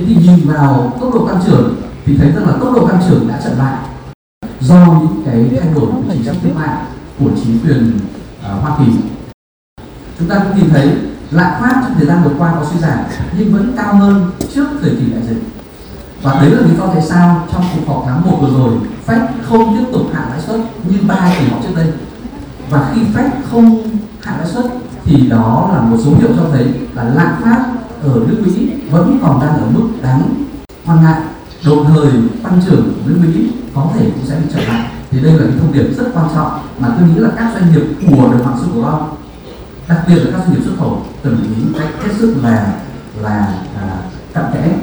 Thế thì nhìn vào tốc độ tăng trưởng thì thấy rằng là tốc độ tăng trưởng đã chậm lại do những cái thay đổi của chính sách thương mại của chính quyền Hoa Kỳ. Chúng ta cũng nhìn thấy lạm phát trong thời gian vừa qua có suy giảm nhưng vẫn cao hơn trước thời kỳ đại dịch. Và đấy là lý do tại sao trong cuộc họp tháng 1 vừa rồi, Fed không tiếp tục hạ lãi suất như 3 kỳ họp trước đây. Và khi Fed không hạ lãi suất thì đó là một dấu hiệu cho thấy là lạm phát ở nước Mỹ vẫn còn đang ở mức đáng quan ngại. Đồng thời tăng trưởng của nước Mỹ có thể cũng sẽ bị chậm lại. Thì đây là cái thông điệp rất quan trọng mà tôi nghĩ là các doanh nghiệp của đồng bằng sông Cửu Long, đặc biệt là các doanh nghiệp xuất khẩu cần lưu ý cách hết sức là cặn kẽ.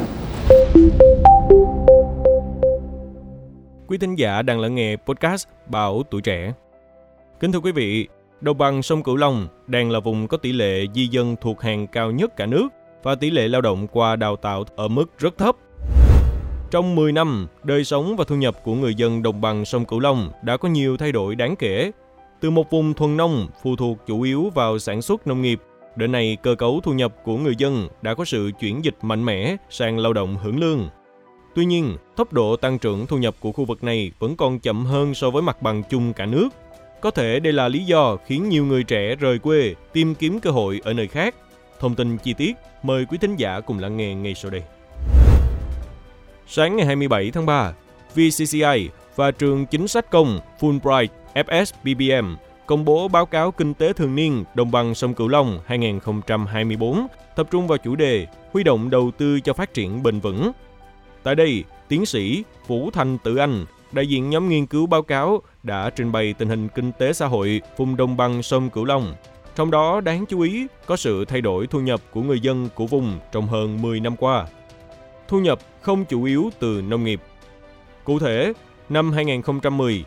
Quý thính giả đang lắng nghe podcast Báo Tuổi Trẻ. Kính thưa quý vị, đồng bằng sông Cửu Long đang là vùng có tỷ lệ di dân thuộc hàng cao nhất cả nước và tỷ lệ lao động qua đào tạo ở mức rất thấp. Trong 10 năm, đời sống và thu nhập của người dân đồng bằng sông Cửu Long đã có nhiều thay đổi đáng kể. Từ một vùng thuần nông phụ thuộc chủ yếu vào sản xuất nông nghiệp, đến nay cơ cấu thu nhập của người dân đã có sự chuyển dịch mạnh mẽ sang lao động hưởng lương. Tuy nhiên, tốc độ tăng trưởng thu nhập của khu vực này vẫn còn chậm hơn so với mặt bằng chung cả nước. Có thể đây là lý do khiến nhiều người trẻ rời quê tìm kiếm cơ hội ở nơi khác. Thông tin chi tiết, mời quý thính giả cùng lắng nghe ngay sau đây. Sáng ngày 27 tháng 3, VCCI và trường chính sách công Fulbright FSBBM công bố báo cáo kinh tế thường niên đồng bằng sông Cửu Long 2024, tập trung vào chủ đề huy động đầu tư cho phát triển bền vững. Tại đây, tiến sĩ Vũ Thanh Tử Anh, đại diện nhóm nghiên cứu báo cáo, đã trình bày tình hình kinh tế xã hội vùng đồng bằng sông Cửu Long. Trong đó đáng chú ý có sự thay đổi thu nhập của người dân của vùng trong hơn 10 năm qua. Thu nhập không chủ yếu từ nông nghiệp. Cụ thể, năm 2010,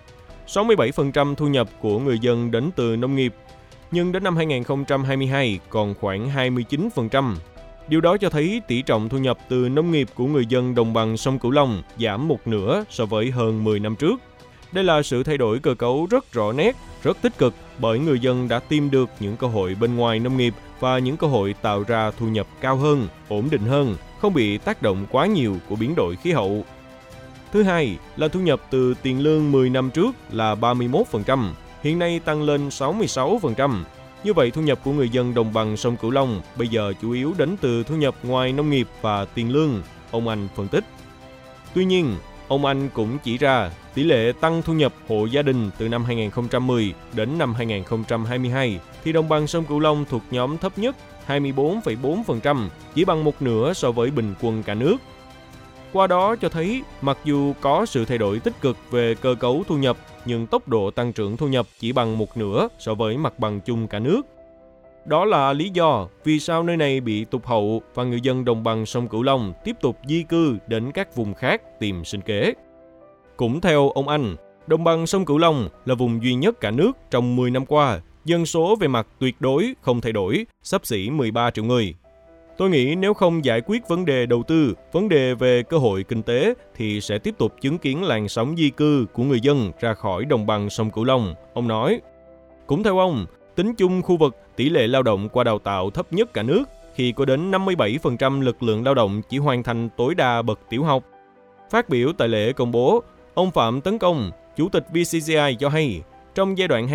67% thu nhập của người dân đến từ nông nghiệp, nhưng đến năm 2022 còn khoảng 29%. Điều đó cho thấy tỷ trọng thu nhập từ nông nghiệp của người dân đồng bằng sông Cửu Long giảm một nửa so với hơn 10 năm trước. Đây là sự thay đổi cơ cấu rất rõ nét, rất tích cực bởi người dân đã tìm được những cơ hội bên ngoài nông nghiệp và những cơ hội tạo ra thu nhập cao hơn, ổn định hơn, không bị tác động quá nhiều của biến đổi khí hậu. Thứ hai là thu nhập từ tiền lương 10 năm trước là 31%, hiện nay tăng lên 66%. Như vậy, thu nhập của người dân đồng bằng sông Cửu Long bây giờ chủ yếu đến từ thu nhập ngoài nông nghiệp và tiền lương, ông Anh phân tích. Tuy nhiên, ông Anh cũng chỉ ra tỷ lệ tăng thu nhập hộ gia đình từ năm 2010 đến năm 2022 thì đồng bằng sông Cửu Long thuộc nhóm thấp nhất 24,4%, chỉ bằng một nửa so với bình quân cả nước. Qua đó cho thấy mặc dù có sự thay đổi tích cực về cơ cấu thu nhập, nhưng tốc độ tăng trưởng thu nhập chỉ bằng một nửa so với mặt bằng chung cả nước. Đó là lý do vì sao nơi này bị tụt hậu và người dân đồng bằng sông Cửu Long tiếp tục di cư đến các vùng khác tìm sinh kế. Cũng theo ông Anh, đồng bằng sông Cửu Long là vùng duy nhất cả nước trong 10 năm qua, dân số về mặt tuyệt đối không thay đổi, xấp xỉ 13 triệu người. Tôi nghĩ nếu không giải quyết vấn đề đầu tư, vấn đề về cơ hội kinh tế thì sẽ tiếp tục chứng kiến làn sóng di cư của người dân ra khỏi đồng bằng sông Cửu Long, ông nói. Cũng theo ông, tính chung khu vực tỷ lệ lao động qua đào tạo thấp nhất cả nước khi có đến 57% lực lượng lao động chỉ hoàn thành tối đa bậc tiểu học. Phát biểu tại lễ công bố, ông Phạm Tấn Công, Chủ tịch VCCI cho hay, trong giai đoạn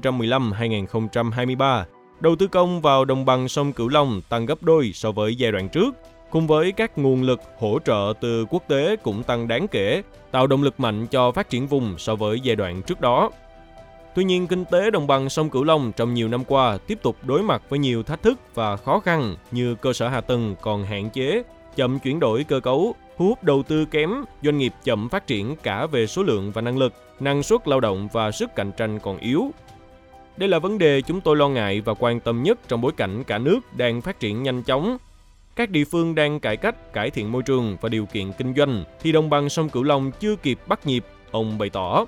2015-2023, đầu tư công vào đồng bằng sông Cửu Long tăng gấp đôi so với giai đoạn trước, cùng với các nguồn lực hỗ trợ từ quốc tế cũng tăng đáng kể, tạo động lực mạnh cho phát triển vùng so với giai đoạn trước đó. Tuy nhiên, kinh tế đồng bằng sông Cửu Long trong nhiều năm qua tiếp tục đối mặt với nhiều thách thức và khó khăn như cơ sở hạ tầng còn hạn chế, chậm chuyển đổi cơ cấu, thu hút đầu tư kém, doanh nghiệp chậm phát triển cả về số lượng và năng lực, năng suất lao động và sức cạnh tranh còn yếu. Đây là vấn đề chúng tôi lo ngại và quan tâm nhất trong bối cảnh cả nước đang phát triển nhanh chóng. Các địa phương đang cải cách, cải thiện môi trường và điều kiện kinh doanh, thì đồng bằng sông Cửu Long chưa kịp bắt nhịp, ông bày tỏ.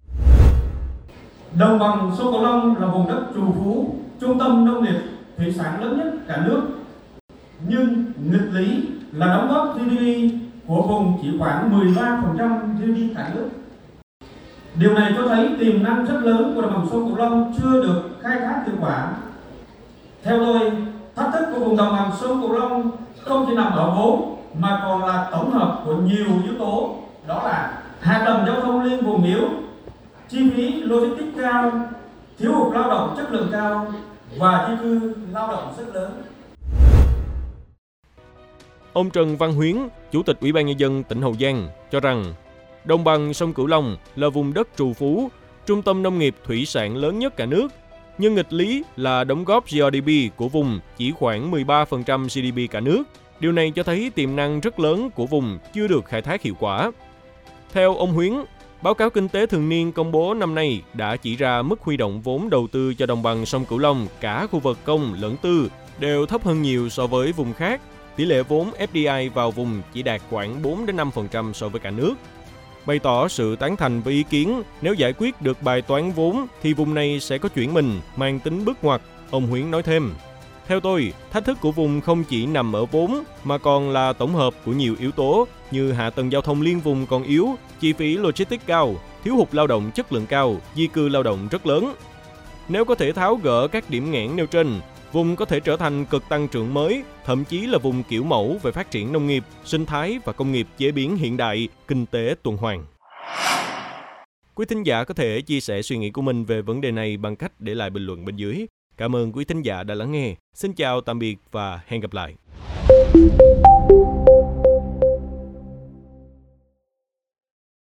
Đồng bằng sông Cửu Long là vùng đất trù phú, trung tâm nông nghiệp, thủy sản lớn nhất cả nước. Nhưng nghịch lý là đóng góp GDP của vùng chỉ khoảng 13% GDP cả nước. Điều này cho thấy tiềm năng rất lớn của đồng bằng sông Cửu Long chưa được khai thác hiệu quả. Theo tôi, thách thức của vùng đồng bằng sông Cửu Long không chỉ nằm ở vốn mà còn là tổng hợp của nhiều yếu tố, đó là hạ tầng giao thông liên vùng yếu, chi phí logistics cao, thiếu hụt lao động chất lượng cao và di cư lao động rất lớn. Ông Trần Văn Huyến, Chủ tịch Ủy ban Nhân dân tỉnh Hậu Giang cho rằng đồng bằng sông Cửu Long là vùng đất trù phú, trung tâm nông nghiệp thủy sản lớn nhất cả nước, nhưng nghịch lý là đóng góp GDP của vùng chỉ khoảng 13% GDP cả nước. Điều này cho thấy tiềm năng rất lớn của vùng chưa được khai thác hiệu quả. Theo ông Huyến, báo cáo kinh tế thường niên công bố năm nay đã chỉ ra mức huy động vốn đầu tư cho đồng bằng sông Cửu Long cả khu vực công lẫn tư đều thấp hơn nhiều so với vùng khác. Tỷ lệ vốn FDI vào vùng chỉ đạt khoảng 4-5% so với cả nước. Bày tỏ sự tán thành với ý kiến nếu giải quyết được bài toán vốn thì vùng này sẽ có chuyển mình mang tính bước ngoặt, ông Huyến nói thêm. Theo tôi, thách thức của vùng không chỉ nằm ở vốn mà còn là tổng hợp của nhiều yếu tố như hạ tầng giao thông liên vùng còn yếu, chi phí logistics cao, thiếu hụt lao động chất lượng cao, di cư lao động rất lớn. Nếu có thể tháo gỡ các điểm nghẽn nêu trên, vùng có thể trở thành cực tăng trưởng mới, thậm chí là vùng kiểu mẫu về phát triển nông nghiệp, sinh thái và công nghiệp chế biến hiện đại, kinh tế tuần hoàn. Quý thính giả có thể chia sẻ suy nghĩ của mình về vấn đề này bằng cách để lại bình luận bên dưới. Cảm ơn quý thính giả đã lắng nghe. Xin chào, tạm biệt và hẹn gặp lại.